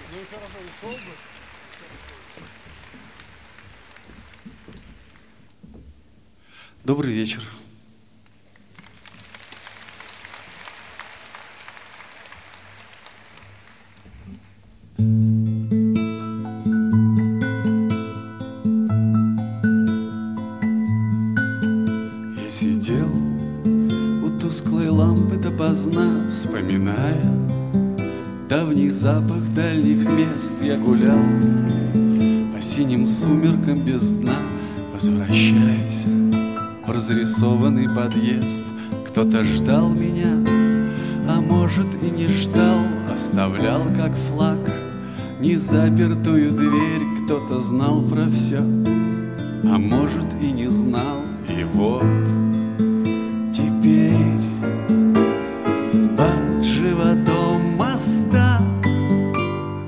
Добрый вечер. Я сидел у тусклой лампы допоздна, вспоминая давний запах дальних мест. Я гулял по синим сумеркам без дна, возвращаясь в разрисованный подъезд. Кто-то ждал меня, а может и не ждал, оставлял как флаг незапертую дверь. Кто-то знал про все, а может и не знал. И вот